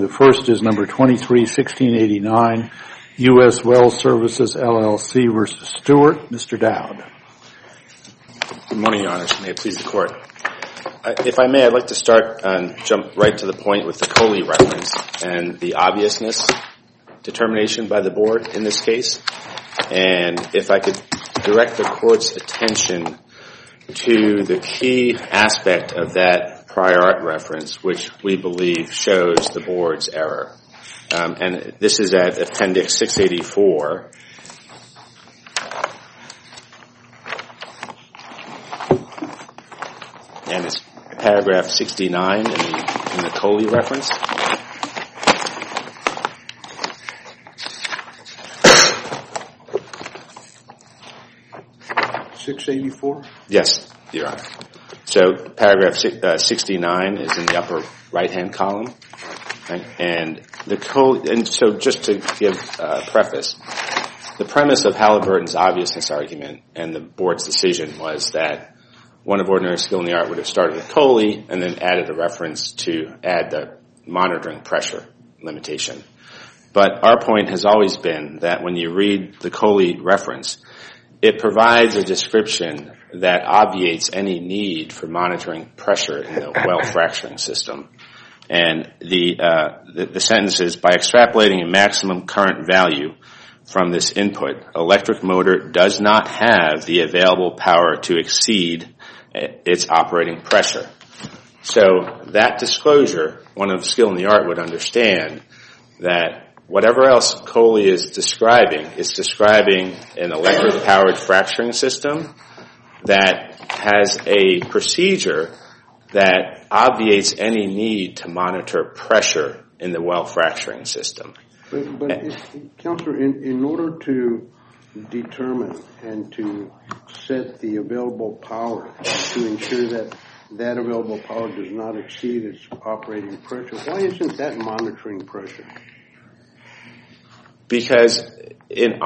The first is number 231689, U.S. Well Services, LLC versus Stewart. Mr. Dowd. Good morning, Your Honors. May it please the Court. If I may, I'd like to start and jump right to the point with the Coley reference and the obviousness determination by the Board in this case. And if I could direct the Court's attention to the key aspect of that prior art reference, which we believe shows the Board's error. And this is at Appendix 684. And it's paragraph 69 in the Coley reference. $684? Yes, Your Honor. So paragraph 69 is in the upper right-hand column. Right? And so just to give a preface, the premise of Halliburton's obviousness argument and the Board's decision was that one of ordinary skill in the art would have started with Coley and then added a reference to add the monitoring pressure limitation. But our point has always been that when you read the Coley reference, it provides a description that obviates any need for monitoring pressure in the well fracturing system. And the sentence is, by extrapolating a maximum current value from this input, electric motor does not have the available power to exceed its operating pressure. So that disclosure, one of skill in the art would understand that whatever else Coley is describing an electric-powered fracturing system that has a procedure that obviates any need to monitor pressure in the well fracturing system. But Counselor, in order to determine and to set the available power to ensure that that available power does not exceed its operating pressure, why isn't that monitoring pressure? Because Your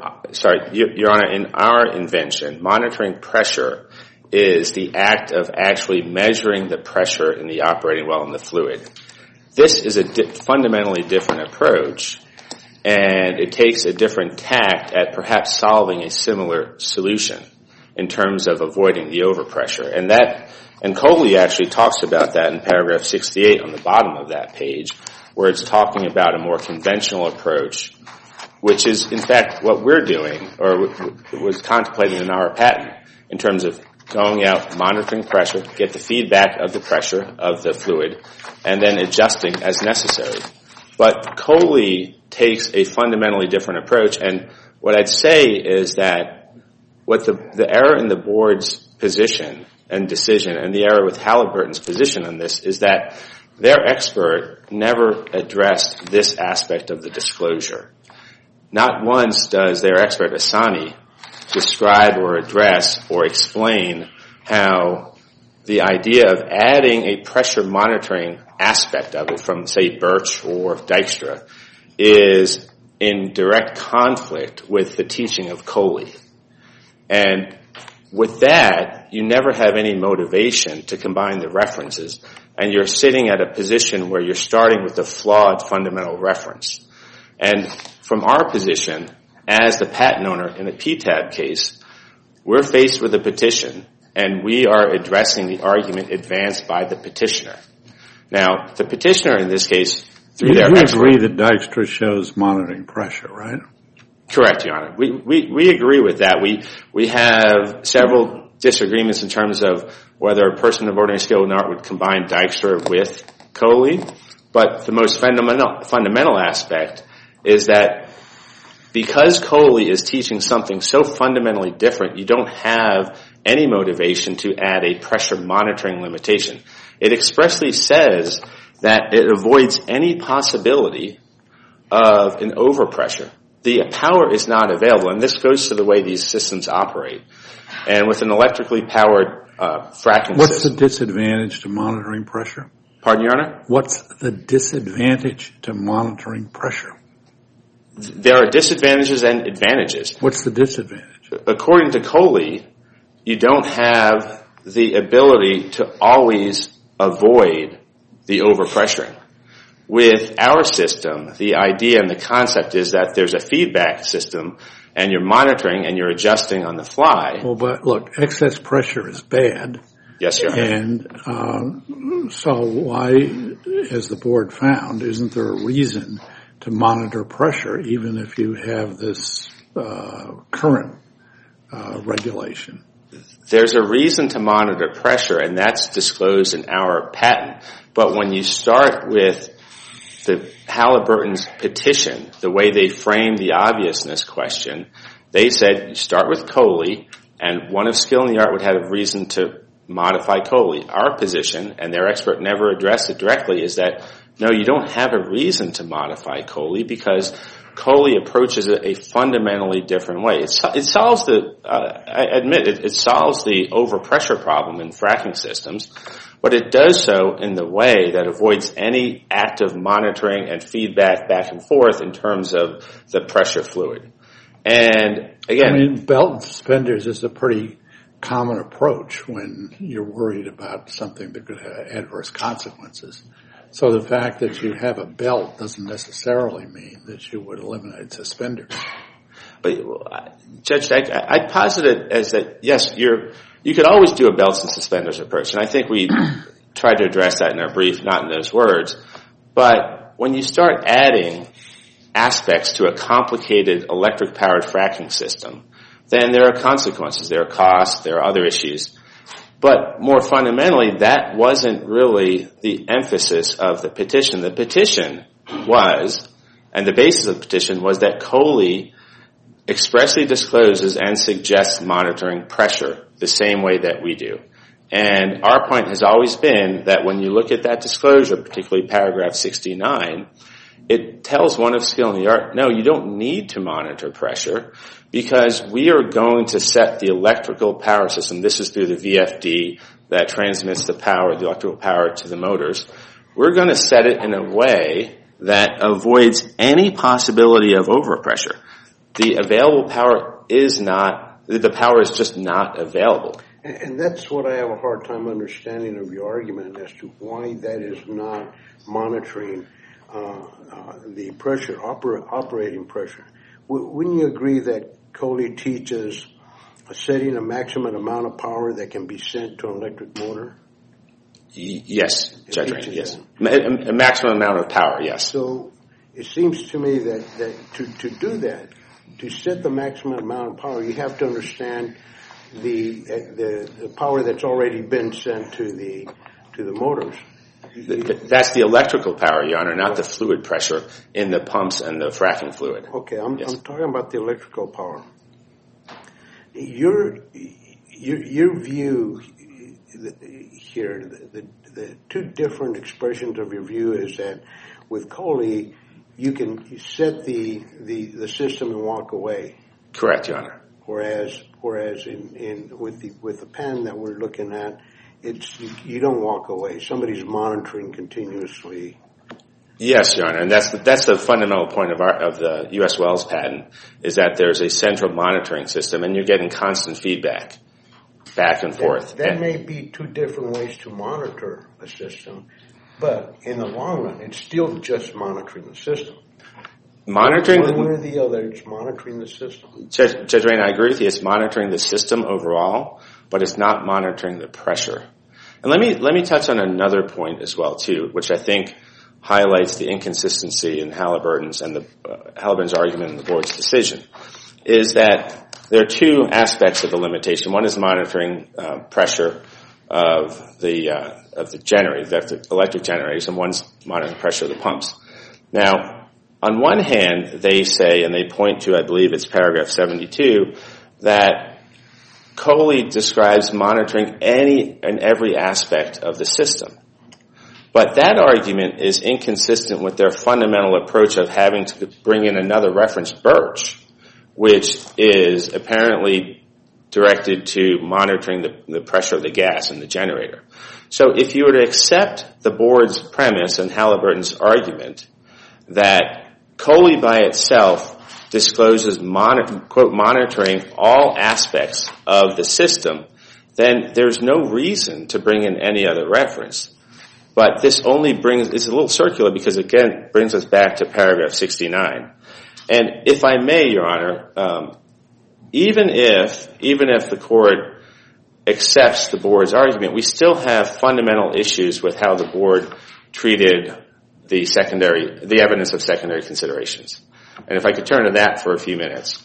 Honor, in our invention, monitoring pressure is the act of actually measuring the pressure in the operating well in the fluid. This is a fundamentally different approach, and it takes a different tact at perhaps solving a similar solution in terms of avoiding the overpressure. And Coley actually talks about that in paragraph 68 on the bottom of that page, where it's talking about a more conventional approach, which is, in fact, what we're doing, or was contemplated in our patent, in terms of going out, monitoring pressure, get the feedback of the pressure of the fluid, and then adjusting as necessary. But Coley takes a fundamentally different approach, and what I'd say is that what the error in the Board's position and decision, and the error with Halliburton's position on this, is that their expert never addressed this aspect of the disclosure. Not once does their expert, Asani, describe or address or explain how the idea of adding a pressure monitoring aspect of it from, say, Birch or Dykstra is in direct conflict with the teaching of Coley. And with that, you never have any motivation to combine the references, and you're sitting at a position where you're starting with a flawed fundamental reference. And from our position, as the patent owner in the PTAB case, we're faced with a petition, and we are addressing the argument advanced by the petitioner. Now, the petitioner in this case, through their expert... You agree that Dykstra shows monitoring pressure, right? Correct, Your Honor. We agree with that. We have several disagreements in terms of whether a person of ordinary skill in art would combine Dykstra with Coley, but the most fundamental aspect is that because Coley is teaching something so fundamentally different, you don't have any motivation to add a pressure monitoring limitation. It expressly says that it avoids any possibility of an overpressure. The power is not available, and this goes to the way these systems operate. And with an electrically powered fracking system... What's the disadvantage to monitoring pressure? Pardon, Your Honor? What's the disadvantage to monitoring pressure? There are disadvantages and advantages. What's the disadvantage? According to Coley, you don't have the ability to always avoid the overpressuring. With our system, the idea and the concept is that there's a feedback system and you're monitoring and you're adjusting on the fly. Well, but look, excess pressure is bad. Yes, Your Honor. And so why, as the board found, isn't there a reason to monitor pressure even if you have this current regulation? There's a reason to monitor pressure, and that's disclosed in our patent. But when you start with the Halliburton's petition, the way they framed the obviousness question, they said you start with Coley, and one of skill in the art would have a reason to modify Coley. Our position, and their expert never addressed it directly, is that no, you don't have a reason to modify Coley because Coley approaches it a fundamentally different way. It solves I admit, it solves the overpressure problem in fracking systems, but it does so in the way that avoids any active monitoring and feedback back and forth in terms of the pressure fluid. And again, I mean, belt and suspenders is a pretty common approach when you're worried about something that could have adverse consequences. So the fact that you have a belt doesn't necessarily mean that you would eliminate suspenders. But Judge, I posit it as that, yes, you could always do a belts and suspenders approach, and I think we tried to address that in our brief, not in those words. But when you start adding aspects to a complicated electric-powered fracking system, then there are consequences, there are costs, there are other issues. But more fundamentally, that wasn't really the emphasis of the petition. The petition was, and the basis of the petition was that Coley expressly discloses and suggests monitoring pressure the same way that we do. And our point has always been that when you look at that disclosure, particularly paragraph 69, it tells one of skill in the art, no, you don't need to monitor pressure because we are going to set the electrical power system. This is through the VFD that transmits the power, the electrical power to the motors. We're going to set it in a way that avoids any possibility of overpressure. The available power is not, the power is just not available. And that's what I have a hard time understanding of your argument as to why that is not monitoring the pressure, operating pressure. Wouldn't you agree that Coley teaches setting a maximum amount of power that can be sent to an electric motor? Yes, Judge Rainey, yes. A maximum amount of power, yes. So it seems to me that to do that, to set the maximum amount of power, you have to understand the power that's already been sent to the motors. That's the electrical power, Your Honor, not the fluid pressure in the pumps and the fracking fluid. Okay, I'm talking about the electrical power. Your view here, the two different expressions of your view is that with Coley, you can set the system and walk away. Correct, Your Honor. Whereas with the pen that we're looking at, you don't walk away. Somebody's monitoring continuously. Yes, Your Honor, and that's the fundamental point of the U.S. Wells patent is that there's a central monitoring system, and you're getting constant feedback back and forth. That may be two different ways to monitor a system, but in the long run, it's still just monitoring the system. Monitoring one way or the other, it's monitoring the system. Judge Rainey, I agree with you. It's monitoring the system overall, but it's not monitoring the pressure. And let me touch on another point as well too, which I think highlights the inconsistency in Halliburton's argument in the board's decision, is that there are two aspects of the limitation. One is monitoring pressure of the generator, the electric generators, and one's monitoring pressure of the pumps. Now, on one hand, they say, and they point to, I believe it's paragraph 72, that Coley describes monitoring any and every aspect of the system. But that argument is inconsistent with their fundamental approach of having to bring in another reference, Birch, which is apparently directed to monitoring the pressure of the gas in the generator. So if you were to accept the board's premise and Halliburton's argument that Coley by itself discloses, quote, monitoring all aspects of the system, then there's no reason to bring in any other reference. But this only it's a little circular because, again, brings us back to paragraph 69. And if I may, Your Honor, even if the court accepts the board's argument, we still have fundamental issues with how the board treated the evidence of secondary considerations. And if I could turn to that for a few minutes.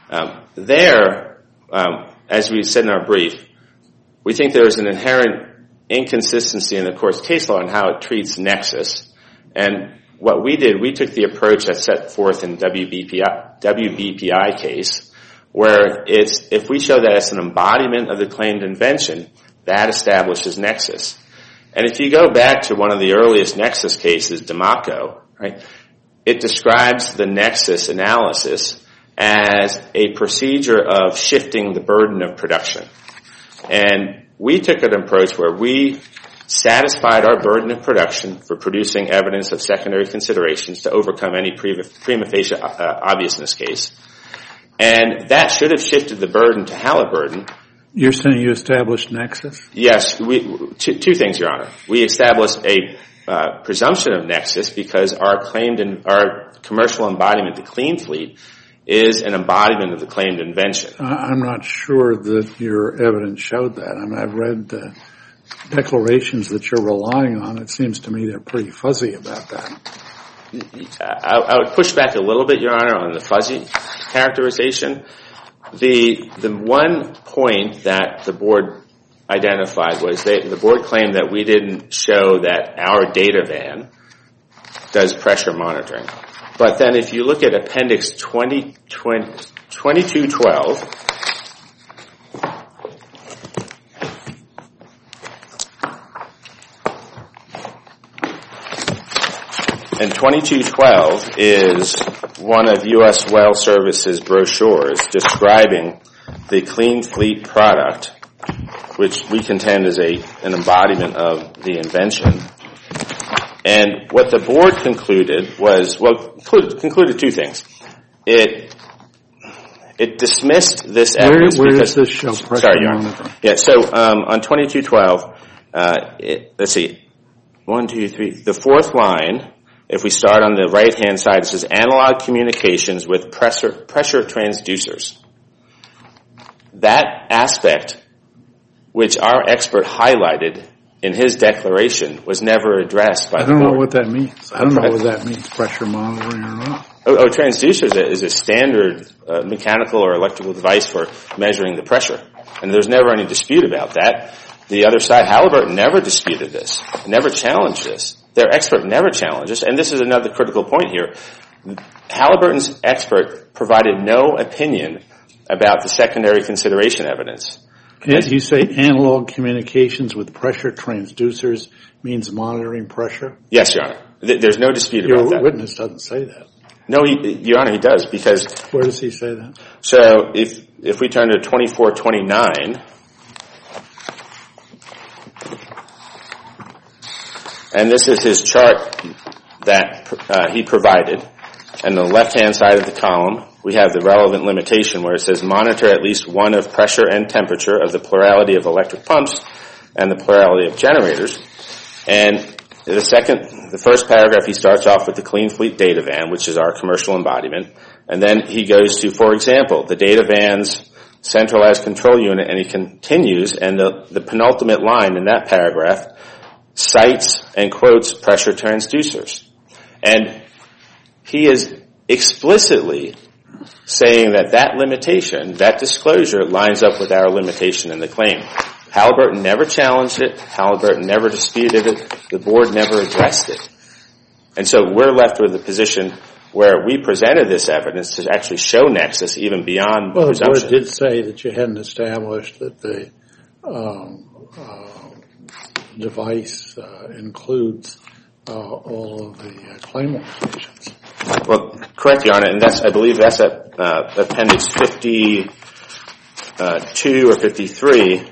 As we said in our brief, we think there is an inherent inconsistency in the court's case law in how it treats nexus. And what we did, we took the approach that's set forth in WBPI case, where if we show that it's an embodiment of the claimed invention, that establishes nexus. And if you go back to one of the earliest nexus cases, D'Amaco, right, it describes the nexus analysis as a procedure of shifting the burden of production. And we took an approach where we satisfied our burden of production for producing evidence of secondary considerations to overcome any prima facie obviousness case. And that should have shifted the burden to Halliburton. You're saying you established nexus? Yes. Two things, Your Honor. We established a presumption of nexus because our commercial embodiment, the Clean Fleet, is an embodiment of the claimed invention. I'm not sure that your evidence showed that. I mean, I've read the declarations that you're relying on. It seems to me they're pretty fuzzy about that. I would push back a little bit, Your Honor, on the fuzzy characterization. The one point that the board identified was the board claimed that we didn't show that our data van does pressure monitoring. But then if you look at Appendix 2212, and 2212 is one of U.S. Well Service's brochures describing the Clean Fleet product, which we contend is an embodiment of the invention. And what the board concluded was, concluded two things. It dismissed this evidence. Where does this show pressure? Sorry, Your Honor. Yeah, so on 2212, let's see, 1, 2, 3. The fourth line, if we start on the right-hand side, it says analog communications with pressure transducers. That aspect, which our expert highlighted in his declaration, was never addressed by the board. I don't know what that means. I don't know whether that means pressure monitoring or not. Transducer is a standard mechanical or electrical device for measuring the pressure. And there's never any dispute about that. The other side, Halliburton, never disputed this, never challenged this. Their expert never challenged this. And this is another critical point here. Halliburton's expert provided no opinion about the secondary consideration evidence. You say analog communications with pressure transducers means monitoring pressure? Yes, Your Honor. There's no dispute about that. Your witness doesn't say that. No, Your Honor, he does, because... Where does he say that? So if we turn to 2429, and this is his chart that he provided, and the left-hand side of the column, we have the relevant limitation where it says monitor at least one of pressure and temperature of the plurality of electric pumps and the plurality of generators. And the first paragraph, he starts off with the Clean Fleet data van, which is our commercial embodiment. And then he goes to, for example, the data van's centralized control unit, and he continues, and the penultimate line in that paragraph cites and quotes pressure transducers. And he is explicitly saying that limitation, that disclosure, lines up with our limitation in the claim. Halliburton never challenged it. Halliburton never disputed it. The board never addressed it. And so we're left with a position where we presented this evidence to actually show nexus even beyond presumption. Well, the board did say that you hadn't established that the device includes all of the claim limitations. Well, correct, Your Honor, and I believe that's at Appendix 52 or 53.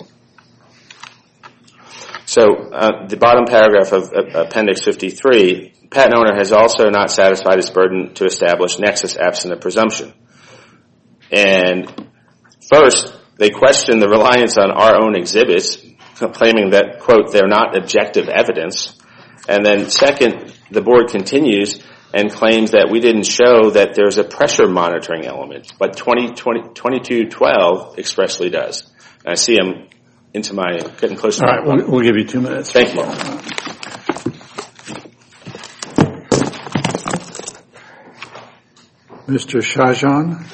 So the bottom paragraph of Appendix 53, patent owner has also not satisfied its burden to establish nexus absent a presumption. And first, they question the reliance on our own exhibits, claiming that, quote, they're not objective evidence. And then second, the board continues and claims that we didn't show that there's a pressure monitoring element, but 2212 expressly does. And I see I'm getting close to my point. We'll give you 2 minutes. Thank you. Mr. Shahjan.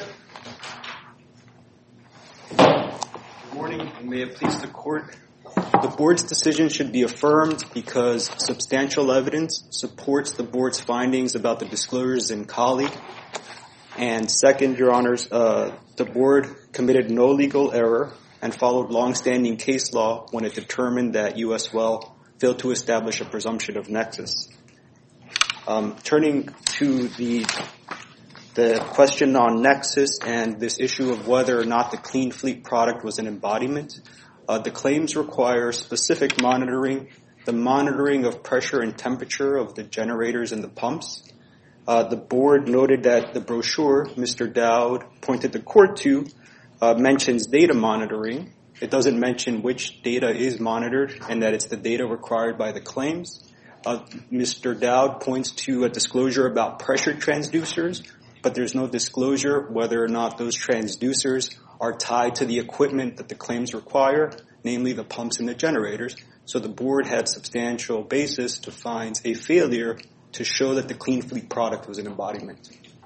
Good morning, and may it please the court. The board's decision should be affirmed because substantial evidence supports the board's findings about the disclosures in Kali. And second, Your Honors, the board committed no legal error and followed long-standing case law when it determined that U.S. Well failed to establish a presumption of nexus. Turning to the question on nexus and this issue of whether or not the Clean Fleet product was an embodiment, the claims require specific monitoring, the monitoring of pressure and temperature of the generators and the pumps. The board noted that the brochure Mr. Dowd pointed the court to mentions data monitoring. It doesn't mention which data is monitored and that it's the data required by the claims. Mr. Dowd points to a disclosure about pressure transducers, but there's no disclosure whether or not those transducers are tied to the equipment that the claims require, namely the pumps and the generators. So the board had substantial basis to find a failure to show that the Clean Fleet product was an embodiment.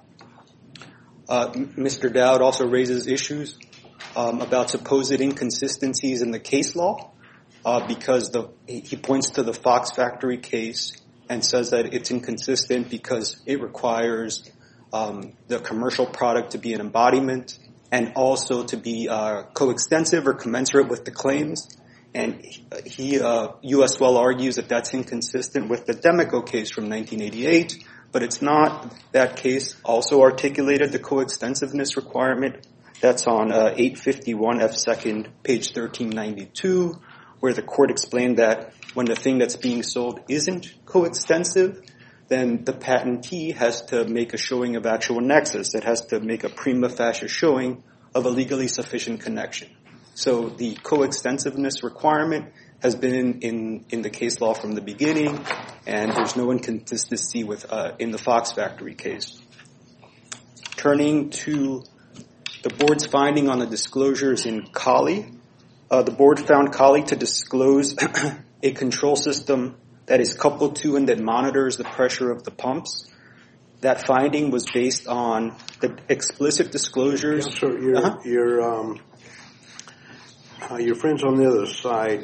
Mr. Dowd also raises issues about supposed inconsistencies in the case law because he points to the Fox Factory case and says that it's inconsistent because it requires the commercial product to be an embodiment and also to be coextensive or commensurate with the claims. And U.S. Well argues that that's inconsistent with the Demico case from 1988, but it's not. That case also articulated the coextensiveness requirement. That's on 851 F. 2nd, page 1392, where the court explained that when the thing that's being sold isn't coextensive, then the patentee has to make a showing of actual nexus. It has to make a prima facie showing of a legally sufficient connection. So the coextensiveness requirement has been in the case law from the beginning, and there's no inconsistency in the Fox Factory case. Turning to the board's finding on the disclosures in Kali, the board found Kali to disclose a control system that is coupled to and that monitors the pressure of the pumps. That finding was based on the explicit disclosures. Yeah, so your friends on the other side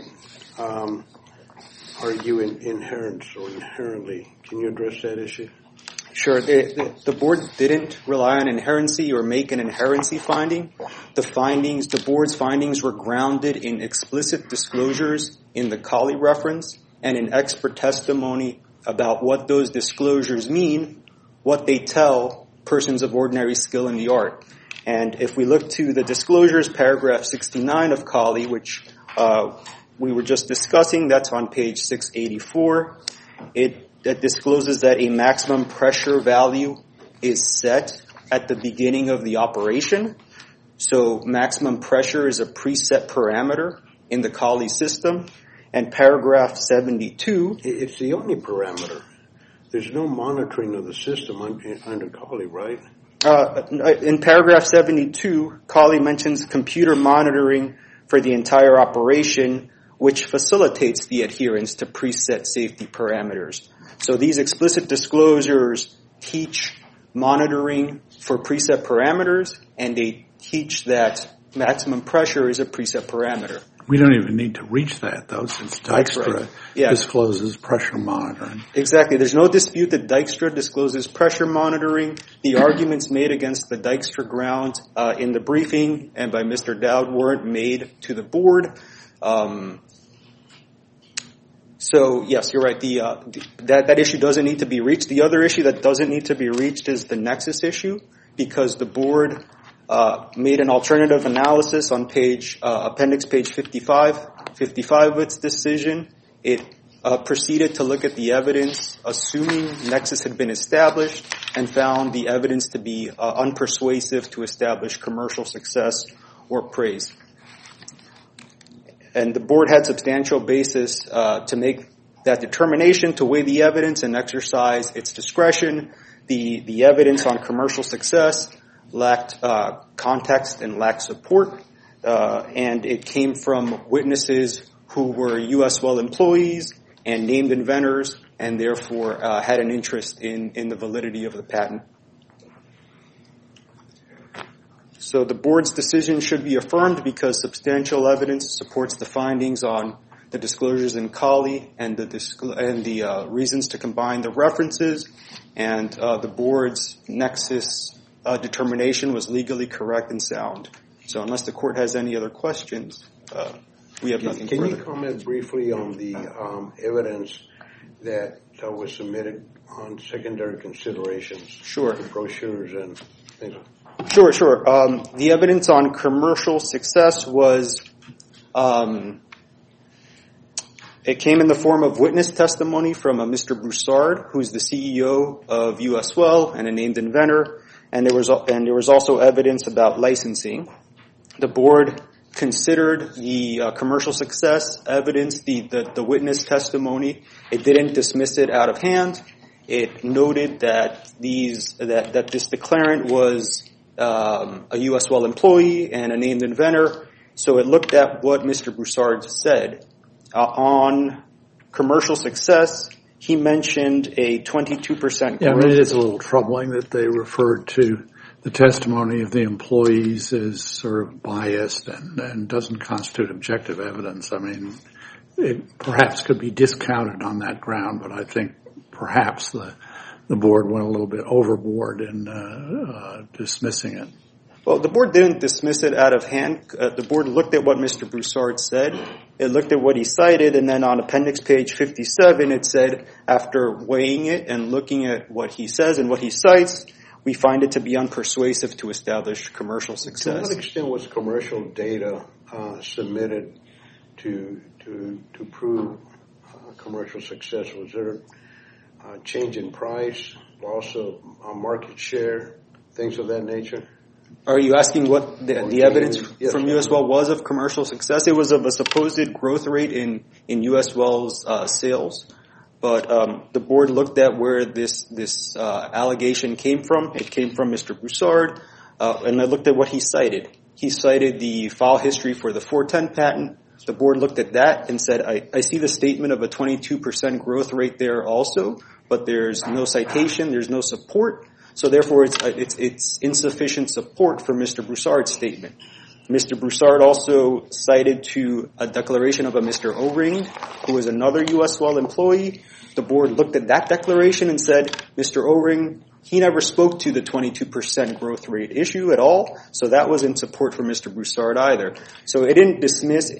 argue inherently. Can you address that issue? Sure. The board didn't rely on inherency or make an inherency finding. The board's findings were grounded in explicit disclosures in the Kali reference and in expert testimony about what those disclosures mean, what they tell persons of ordinary skill in the art. And if we look to the disclosures, paragraph 69 of Kali, which we were just discussing, that's on page 684. It discloses that a maximum pressure value is set at the beginning of the operation. So maximum pressure is a preset parameter in the Kali system. And paragraph 72... It's the only parameter. There's no monitoring of the system under Kali, right? In paragraph 72, Kali mentions computer monitoring for the entire operation, which facilitates the adherence to preset safety parameters. So these explicit disclosures teach monitoring for preset parameters, and they teach that maximum pressure is a preset parameter. We don't even need to reach that, though, since Dykstra discloses pressure monitoring. Exactly. There's no dispute that Dykstra discloses pressure monitoring. The arguments made against the Dykstra ground in the briefing and by Mr. Dowd weren't made to the board. So, yes, you're right. That issue doesn't need to be reached. The other issue that doesn't need to be reached is the nexus issue, because the board made an alternative analysis on appendix page 55 of its decision. It proceeded to look at the evidence, assuming nexus had been established, and found the evidence to be unpersuasive to establish commercial success or praise. And the board had substantial basis to make that determination, to weigh the evidence and exercise its discretion. The evidence on commercial success lacked context and lacked support, and it came from witnesses who were U.S. Well employees and named inventors, and therefore had an interest in the validity of the patent. So the board's decision should be affirmed because substantial evidence supports the findings on the disclosures in Colley and the reasons to combine the references, and the board's nexus determination was legally correct and sound. So unless the court has any other questions, we have nothing further. Can you comment briefly on the evidence that was submitted on secondary considerations? Sure. The brochures and things like that. Sure. The evidence on commercial success was, it came in the form of witness testimony from a Mr. Broussard, who's the CEO of U.S. Well and a named inventor, and there was also evidence about licensing. The board considered the commercial success evidence, the witness testimony. It didn't dismiss it out of hand. It noted that this declarant was a U.S. Well employee and a named inventor. So it looked at what Mr. Broussard said. On commercial success, he mentioned a 22% growth. Yeah, it is a little troubling that they referred to the testimony of the employees as sort of biased and doesn't constitute objective evidence. I mean, it perhaps could be discounted on that ground, but I think perhaps the board went a little bit overboard in dismissing it. Well, the board didn't dismiss it out of hand. The board looked at what Mr. Broussard said. It looked at what he cited, and then on appendix page 57, it said, after weighing it and looking at what he says and what he cites, we find it to be unpersuasive to establish commercial success. To what extent was commercial data submitted to prove commercial success? Was there a change in price, loss of market share, things of that nature? Are you asking what the evidence from U.S. Well was of commercial success? It was of a supposed growth rate in U.S. Well's sales, but the board looked at where this allegation came from. It came from Mr. Broussard, and I looked at what he cited. He cited the file history for the 410 patent. The board looked at that and said, I see the statement of a 22% growth rate there also, but there's no citation, there's no support. So therefore, it's insufficient support for Mr. Broussard's statement. Mr. Broussard also cited to a declaration of a Mr. O-Ring, who is another U.S. Well employee. The board looked at that declaration and said, Mr. O-Ring, he never spoke to the 22% growth rate issue at all, so that was in support for Mr. Broussard either. So it didn't dismiss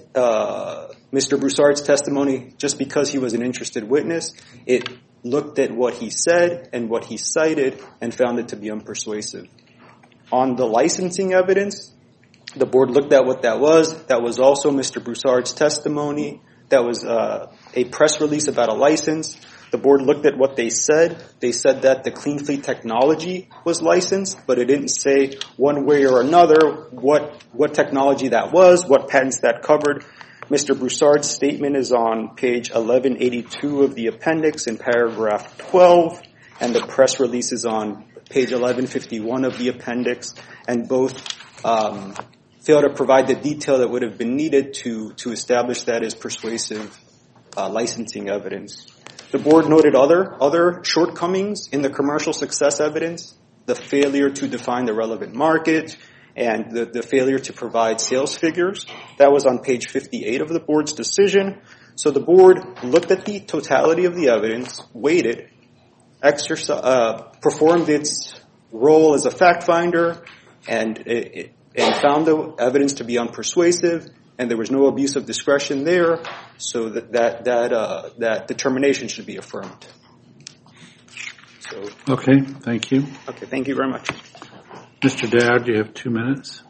Mr. Broussard's testimony just because he was an interested witness. It looked at what he said and what he cited and found it to be unpersuasive. On the licensing evidence, the board looked at what that was. That was also Mr. Broussard's testimony. That was a press release about a license. The board looked at what they said. They said that the CleanFleet technology was licensed, but it didn't say one way or another what technology that was, what patents that covered. Mr. Broussard's statement is on page 1182 of the appendix in paragraph 12, and the press release is on page 1151 of the appendix, and both fail to provide the detail that would have been needed to establish that as persuasive licensing evidence. The board noted other shortcomings in the commercial success evidence, the failure to define the relevant market, and the failure to provide sales figures. That was on page 58 of the board's decision. So the board looked at the totality of the evidence, weighed it, performed its role as a fact finder, and found the evidence to be unpersuasive, and there was no abuse of discretion there, so that determination should be affirmed. Okay, thank you. Okay, thank you very much. Mr. Dowd, you have 2 minutes.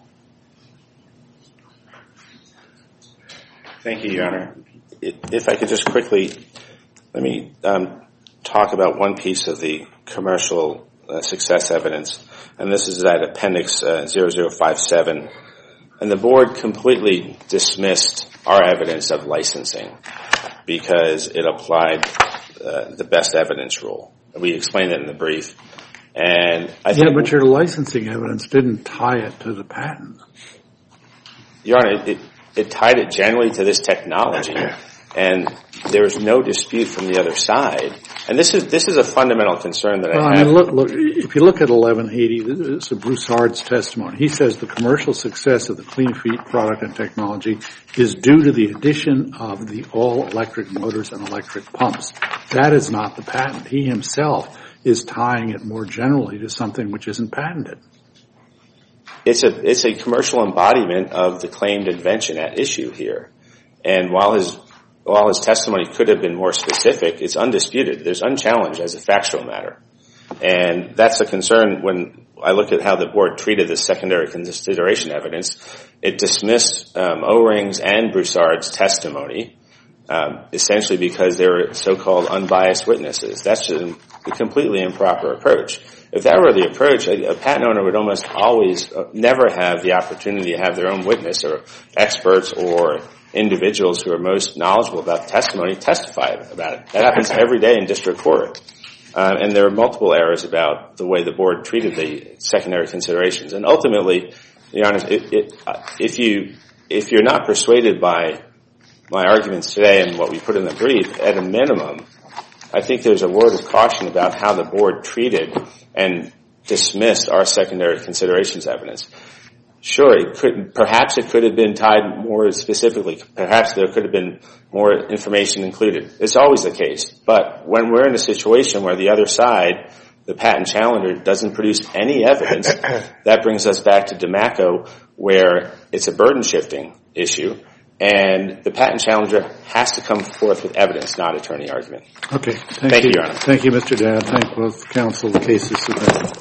Thank you, Your Honor. If I could just quickly, let me talk about one piece of the commercial success evidence, and this is at appendix 0057. And the board completely dismissed our evidence of licensing because it applied the best evidence rule. We explained it in the brief. And I think but your licensing evidence didn't tie it to the patent. Your Honor, it tied it generally to this technology, and there was no dispute from the other side. And this is a fundamental concern that I have. Look, if you look at 1180, this is Broussard's testimony. He says the commercial success of the Clean Feet product and technology is due to the addition of the all-electric motors and electric pumps. That is not the patent. He himself is tying it more generally to something which isn't patented. It's a commercial embodiment of the claimed invention at issue here. And while his testimony could have been more specific, it's undisputed. There's unchallenged as a factual matter. And that's a concern when I look at how the board treated the secondary consideration evidence. It dismissed O-Rings and Broussard's testimony, essentially because they were so-called unbiased witnesses. That's just a completely improper approach. If that were the approach, a patent owner would almost always never have the opportunity to have their own witness or experts or individuals who are most knowledgeable about the testimony testify about it. That happens every day in district court. And there are multiple errors about the way the board treated the secondary considerations. And ultimately, Your Honor, if you're not persuaded by my arguments today and what we put in the brief, at a minimum, I think there's a word of caution about how the board treated and dismissed our secondary considerations evidence. Sure, perhaps it could have been tied more specifically. Perhaps there could have been more information included. It's always the case. But when we're in a situation where the other side, the patent challenger, doesn't produce any evidence, that brings us back to DeMacco, where it's a burden-shifting issue, and the patent challenger has to come forth with evidence, not attorney argument. Okay. Thank you, Your Honor. Thank you, Mr. Dowd. Thank both counsel. The case is submitted.